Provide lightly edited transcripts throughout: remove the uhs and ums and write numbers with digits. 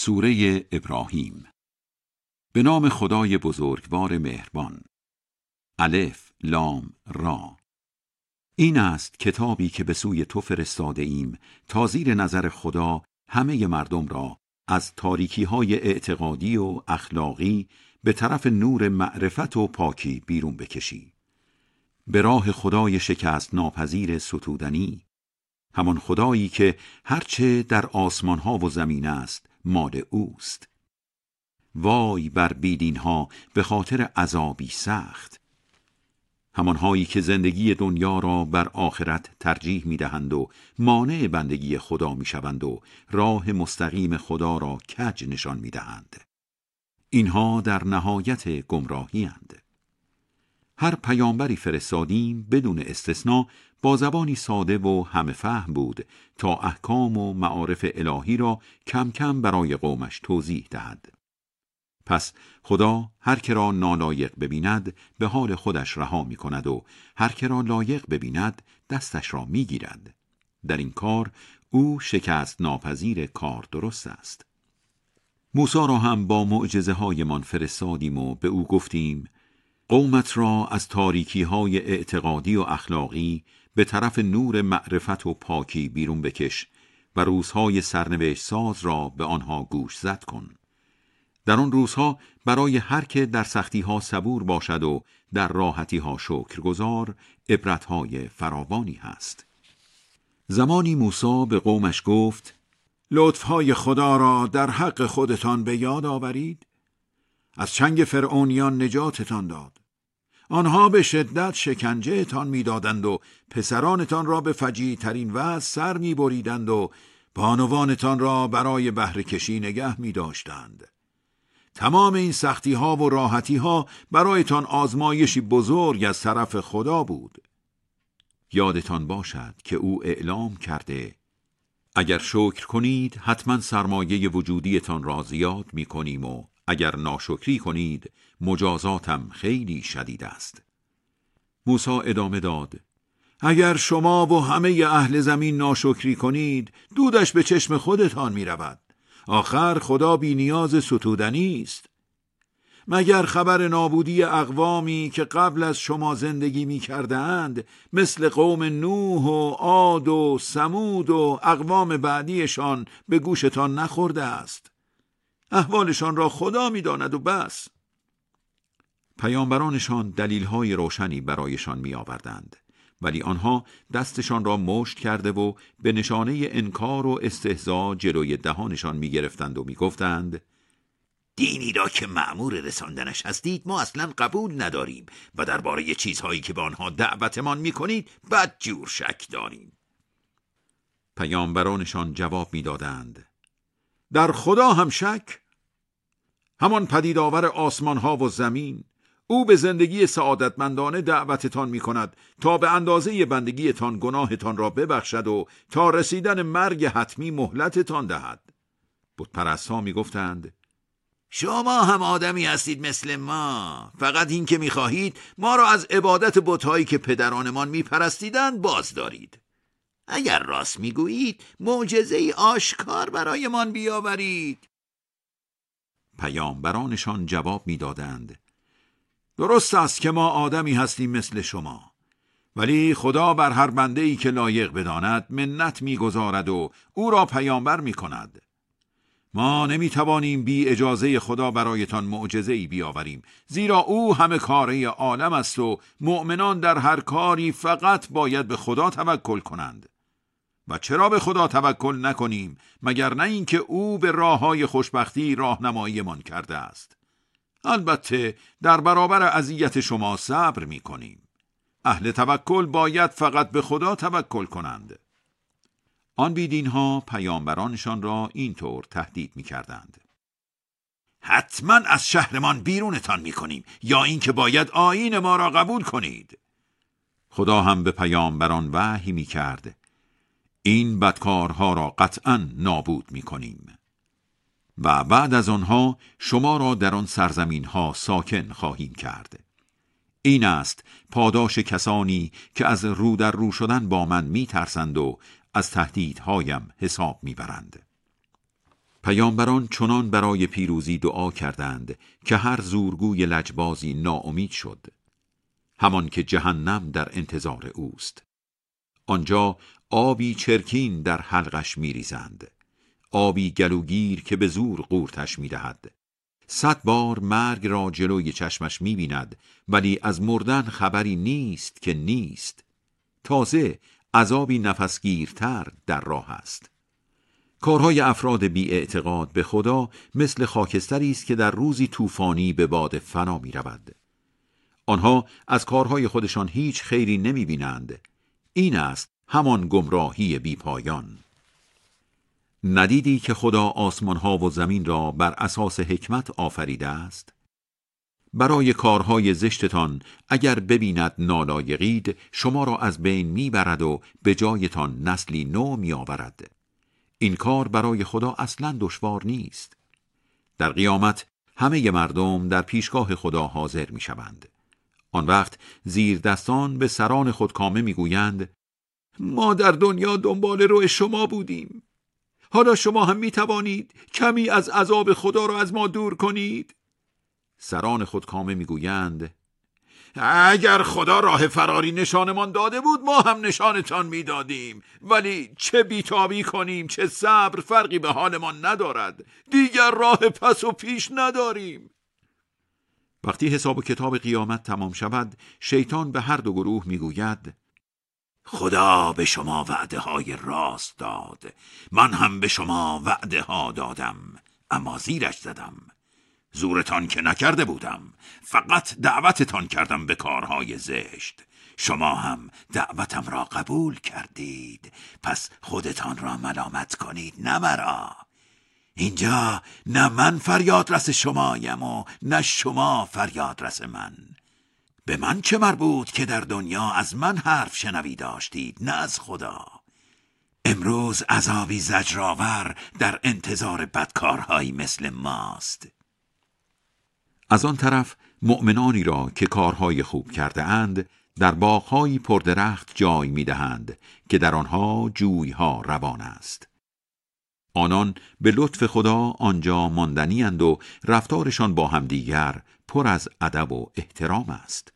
سوره ابراهیم. به نام خدای بزرگوار مهربان. الف لام را. این است کتابی که به سوی تو فرستاده ایم تا زیر نظر خدا همه مردم را از تاریکی‌های اعتقادی و اخلاقی به طرف نور معرفت و پاکی بیرون بکشی. به راه خدای شکست ناپذیر ستودنی، همان خدایی که هرچه در آسمان‌ها و زمین است مال اوست. وای بر بیدین‌ها به خاطر عذابی سخت، همانهایی که زندگی دنیا را بر آخرت ترجیح می‌دهند و مانع بندگی خدا می‌شوند و راه مستقیم خدا را کج نشان می‌دهند. اینها در نهایت گمراهی اند. هر پیامبری فرستادیم بدون استثناء با زبانی ساده و همه فهم بود تا احکام و معارف الهی را کم کم برای قومش توضیح دهد. پس خدا هر که را نالایق ببیند به حال خودش رها می کند و هر که را لایق ببیند دستش را می گیرد. در این کار او شکست ناپذیر کار درست است. موسی را هم با معجزه هایمان فرستادیم و به او گفتیم قومت را از تاریکی های اعتقادی و اخلاقی به طرف نور معرفت و پاکی بیرون بکش و روزهای سرنوشت ساز را به آنها گوش زد کن. در آن روزها برای هر که در سختی ها صبور باشد و در راحتی ها شکرگزار عبرتهای فراوانی هست. زمانی موسی به قومش گفت لطفهای خدا را در حق خودتان به یاد آورید. از چنگ فرعونیان نجاتتان داد. آنها به شدت شکنجه تان می دادند و پسرانتان را به فجیع‌ترین وضع سر می بریدند و بانوانتان را برای بهره کشی نگه می داشتند. تمام این سختی ها و راحتی ها برایتان آزمایشی بزرگ از طرف خدا بود. یادتان باشد که او اعلام کرده اگر شکر کنید حتما سرمایه وجودیتان را زیاد می کنیم و اگر ناشکری کنید مجازاتم خیلی شدید است. موسی ادامه داد اگر شما و همه اهل زمین ناشکری کنید دودش به چشم خودتان می رود. آخر خدا بی نیاز ستودنی است. مگر خبر نابودی اقوامی که قبل از شما زندگی می کردند مثل قوم نوح و عاد و ثمود و اقوام بعدیشان به گوشتان نخورده است؟ احوالشان را خدا می داند و بس. پیامبرانشان دلیل‌های روشنی برایشان می آوردند، ولی آنها دستشان را مشت کرده و به نشانه انکار و استهزا جلوی دهانشان می گرفتند و می گفتند دینی را که مأمور رساندنش هستید ما اصلا قبول نداریم و درباره چیزهایی که به آنها دعوتمان می کنید بدجور شک داریم. پیامبرانشان جواب می دادند در خدا هم شک؟ همان پدیدآور آسمان ها و زمین، او به زندگی سعادتمندانه دعوتتان می کند تا به اندازه بندگیتان گناهتان را ببخشد و تا رسیدن مرگ حتمی مهلتتان دهد. بتپرست‌ها می گفتند شما هم آدمی هستید مثل ما، فقط این که می خواهید ما را از عبادت بت‌هایی که پدرانمان می پرستیدند باز دارید. اگر راست می گویید معجزه‌ای آشکار برایمان بیاورید. پیامبرانشان جواب می دادند درست است که ما آدمی هستیم مثل شما، ولی خدا بر هر بنده‌ای که لایق بداند منت می‌گذارد و او را پیامبر می‌کند. ما نمی‌توانیم بی اجازه خدا برایتان معجزه‌ای بیاوریم، زیرا او همه کاره عالم است و مؤمنان در هر کاری فقط باید به خدا توکل کنند. و چرا به خدا توکل نکنیم مگر نه اینکه او به راه‌های خوشبختی راهنماییمان کرده است. البته در برابر اذیت شما صبر می کنیم. اهل توکل باید فقط به خدا توکل کنند. آن بیدینها پیامبرانشان را اینطور تهدید می کردند حتما از شهرمان بیرونتان می کنیم یا اینکه باید آیین ما را قبول کنید. خدا هم به پیامبران وحی می کرد این بدکارها را قطعا نابود می کنیم و بعد از آنها شما را در آن سرزمین ها ساکن خواهیم کرد. این است پاداش کسانی که از رو در رو شدن با من می ترسند و از تهدیدهایم حساب می برند. پیامبران چنان برای پیروزی دعا کردند که هر زورگوی لجبازی ناامید شد. همان که جهنم در انتظار اوست. آنجا آبی چرکین در حلقش می‌ریزند، آبی گلوگیر که به زور قورتش می‌دهد. 100 بار مرگ را جلوی چشمش می‌بیند، ولی از مردن خبری نیست که نیست. تازه عذابی نفسگیرتر در راه است. کارهای افراد بی‌اعتقاد به خدا مثل خاکستری است که در روزی طوفانی به باد فنا می‌رود. آنها از کارهای خودشان هیچ خیری نمی‌بینند. این است همان گمراهی بی‌پایان. ندیدی که خدا آسمانها و زمین را بر اساس حکمت آفریده است؟ برای کارهای زشتتان اگر ببیند نالایقید، شما را از بین میبرد و به جایتان نسلی نو میآورد. این کار برای خدا اصلاً دشوار نیست. در قیامت همه مردم در پیشگاه خدا حاضر میشوند. آن وقت زیر دستان به سران خود کامه میگویند: ما در دنیا دنبال روی شما بودیم. حالا شما هم می توانید کمی از عذاب خدا را از ما دور کنید. سران خود کامه می گویند: اگر خدا راه فراری نشانمان داده بود ما هم نشانتان می دادیم، ولی چه بیتابی کنیم چه صبر فرقی به حالمان ندارد. دیگر راه پس و پیش نداریم. وقتی حساب و کتاب قیامت تمام شود، شیطان به هر دو گروه می گوید: خدا به شما وعده های راست داد، من هم به شما وعده ها دادم، اما زیرش زدم. زورتان که نکرده بودم، فقط دعوتتان کردم به کارهای زشت. شما هم دعوتم را قبول کردید، پس خودتان را ملامت کنید نه مرا. اینجا نه من فریادرس شمایم و نه شما فریادرس من. به من چه مربوط که در دنیا از من حرف شنوی داشتید نه از خدا. امروز عذابی زجرآور در انتظار بدکارهایی مثل ماست. از آن طرف مؤمنانی را که کارهای خوب کرده اند در باغ‌های پردرخت جای می‌دهند که در آنها جوی‌ها روان است. آنان به لطف خدا آنجا ماندنی اند و رفتارشان با همدیگر پر از ادب و احترام است.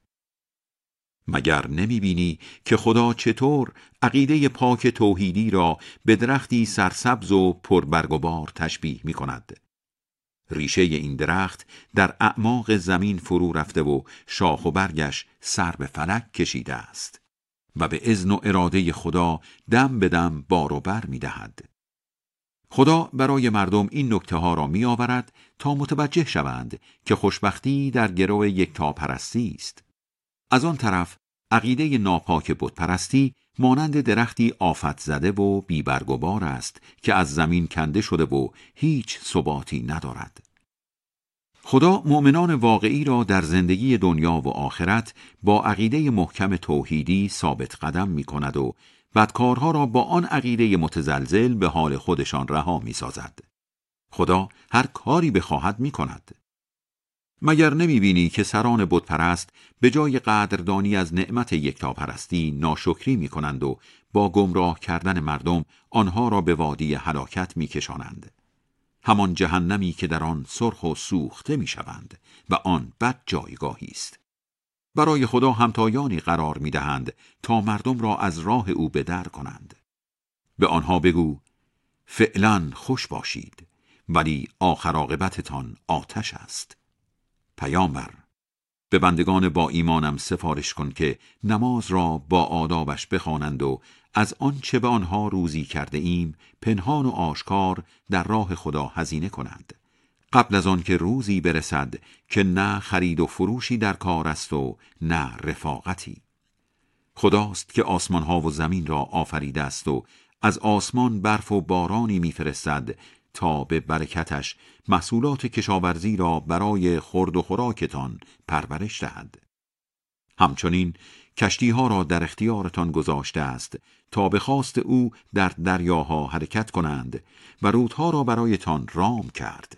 مگر نمی‌بینی که خدا چطور عقیده پاک توحیدی را به درختی سرسبز و پربرگ و بار تشبیه می‌کند؟ ریشه این درخت در اعماق زمین فرو رفته و شاخ و برگش سر به فلک کشیده است و به اذن و اراده خدا دم به دم بار و بر می‌دهد. خدا برای مردم این نکته ها را می آورد تا متوجه شوند که خوشبختی در گرو یکتاپرستی است. از آن طرف عقیده ناپاک بتپرستی مانند درختی آفت زده و بیبرگ و بار است که از زمین کنده شده و هیچ ثباتی ندارد. خدا مؤمنان واقعی را در زندگی دنیا و آخرت با عقیده محکم توحیدی ثابت قدم می کند و بدکارها را با آن عقیده متزلزل به حال خودشان رها می سازد. خدا هر کاری بخواهد می کند. مگر نمی بینی که سران بتپرست به جای قدردانی از نعمت یکتاپرستی ناشکری می کنند و با گمراه کردن مردم آنها را به وادی هلاکت می کشانند. همان جهنمی که در آن سرخ و سوخته می شوند و آن بد جایگاهی است. برای خدا همتایانی قرار می دهند تا مردم را از راه او به در کنند. به آنها بگو فعلا خوش باشید ولی آخر عاقبتتان آتش است. پیامبر، به بندگان با ایمانم سفارش کن که نماز را با آدابش بخوانند و از آنچه به آنها روزی کرده ایم پنهان و آشکار در راه خدا هزینه کنند، قبل از آن که روزی برسد که نه خرید و فروشی در کار است و نه رفاقتی. خداست که آسمانها و زمین را آفریده است و از آسمان برف و بارانی میفرستد تا به برکتش محصولات کشاورزی را برای خورد و خوراکتان پرورش دهد. همچنین کشتیها را در اختیارتان گذاشته است تا به خواست او در دریاها حرکت کنند و رودها را برایتان رام کرد.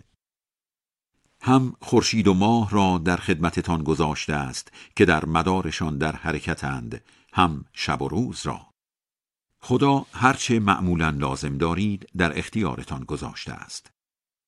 هم خورشید و ماه را در خدمتتان گذاشته است که در مدارشان در حرکتند، هم شب و روز را. خدا هرچه معمولاً لازم دارید در اختیارتان گذاشته است.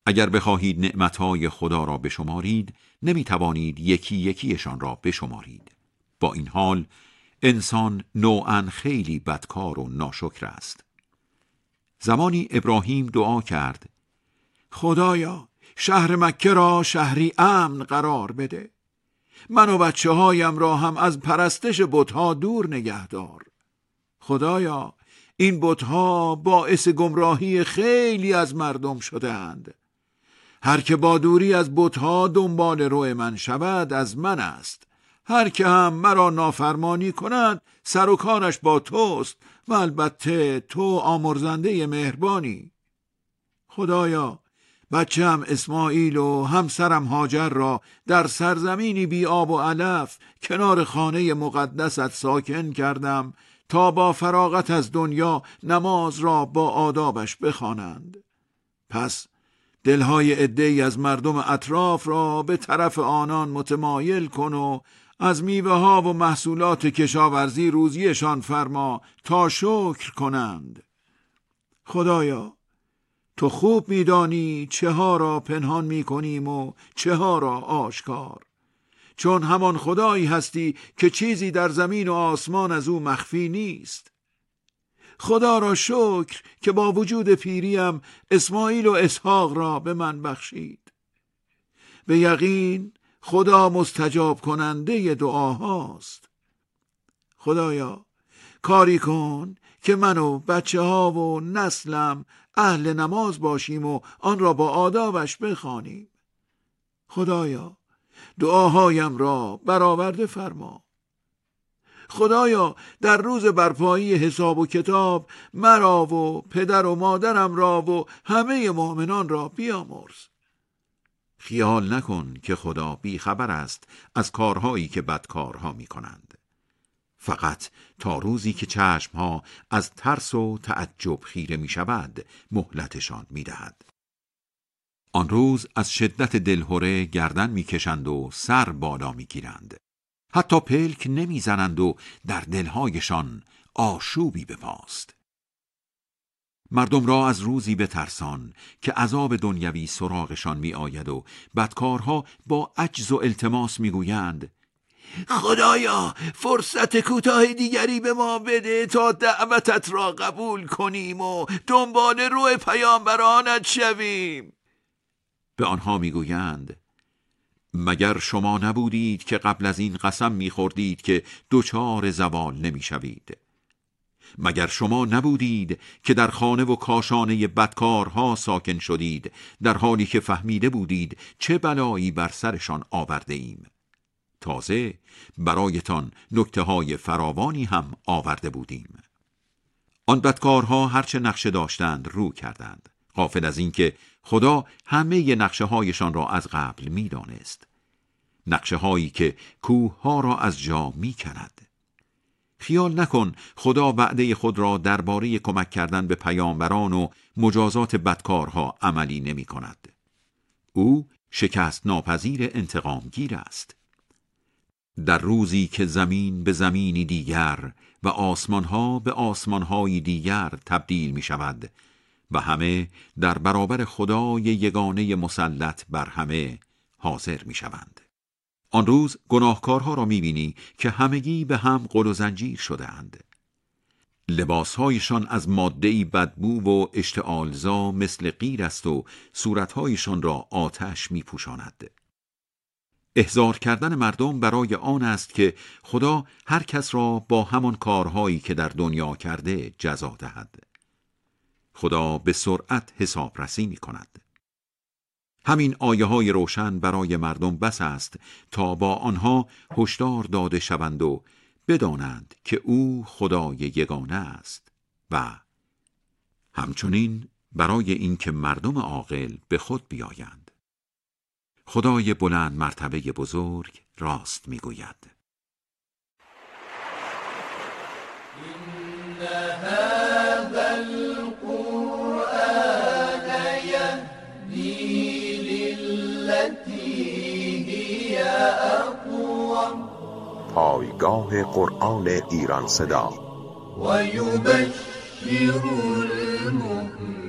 اگر بخواهید نعمتهای خدا را بشمارید نمیتوانید یکی یکیشان را بشمارید. با این حال انسان نوعاً خیلی بدکار و ناشکر است. زمانی ابراهیم دعا کرد: خدایا شهر مکه را شهری امن قرار بده. من و بچه هایم را هم از پرستش بت‌ها دور نگهدار. خدایا این بت‌ها باعث گمراهی خیلی از مردم شده‌اند. هر که با دوری از بت‌ها دنبال رو من شود از من است. هر که هم مرا نافرمانی کند سر و کارش با توست و البته تو آمرزنده مهربانی. خدایا بچه هم اسماعیل و همسرم هاجر را در سرزمینی بی آب و علف کنار خانه مقدست ساکن کردم تا با فراغت از دنیا نماز را با آدابش بخوانند. پس دلهای عده‌ای از مردم اطراف را به طرف آنان متمایل کن و از میوه ها و محصولات کشاورزی روزیشان فرما تا شکر کنند. خدایا تو خوب میدانی چه ها را پنهان میکنیم و چه ها را آشکار، چون همان خدایی هستی که چیزی در زمین و آسمان از او مخفی نیست. خدا را شکر که با وجود پیریم اسماعیل و اسحاق را به من بخشید. به یقین خدا مستجاب کننده دعاهاست. خدایا کاری کن که من و بچه ها و نسلم اهل نماز باشیم و آن را با آدابش بخوانیم. خدایا دعاهایم را برآورده فرما. خدایا در روز برپایی حساب و کتاب مرا و پدر و مادرم را و همه مؤمنان را بیامرز. خیال نکن که خدا بی خبر است از کارهایی که بدکارها می کنند. فقط تا روزی که چشمها از ترس و تعجب خیره می شود مهلتشان می دهد. آن روز از شدت دلهره گردن می کشند و سر بالا می گیرند. حتی پلک نمی زنند و در دلهایشان آشوبی بپاست. مردم را از روزی بترسان که عذاب دنیوی سراغشان می آید و بدکارها با عجز و التماس می گویند: خدایا فرصت کوتاه دیگری به ما بده تا دعوتت را قبول کنیم و دنبال روی پیامبرانت شویم. به آنها می گویند: مگر شما نبودید که قبل از این قسم می خوردید که دچار زوال نمی شوید؟ مگر شما نبودید که در خانه و کاشانه بدکارها ساکن شدید در حالی که فهمیده بودید چه بلایی بر سرشان آورده ایم؟ تازه برایتان نکته‌های فراوانی هم آورده بودیم. آن بدکارها هرچه نقشه داشتند رو کردند، غافل از این که خدا همه نقشه هایشان را از قبل می دانست. نقشه هایی که کوه ها را از جا می کند. خیال نکن خدا وعده خود را درباره کمک کردن به پیامبران و مجازات بدکارها عملی نمی کند. او شکست ناپذیر انتقامگیر است. در روزی که زمین به زمینی دیگر و آسمانها به آسمانهای دیگر تبدیل می شود و همه در برابر خدای یگانه مسلط بر همه حاضر می شوند. آن روز گناهکارها را می بینی که همگی به هم قل و زنجیر شده اند. لباسهایشان از ماده‌ای بدبو و اشتعالزا مثل قیر است و صورتهایشان را آتش می پوشاند. احضار کردن مردم برای آن است که خدا هر کس را با همان کارهایی که در دنیا کرده جزا دهد. خدا به سرعت حسابرسی می کند. همین آیه های روشن برای مردم بس است تا با آنها هشدار داده شوند و بدانند که او خدای یگانه است و همچنین برای اینکه مردم عاقل به خود بیایند. خدای بلند مرتبه بزرگ راست میگوید: إن هذا القرآن يهدي للتي هي أقوم. پایگاه قرآن ایران صدا. ويبشر المؤمنين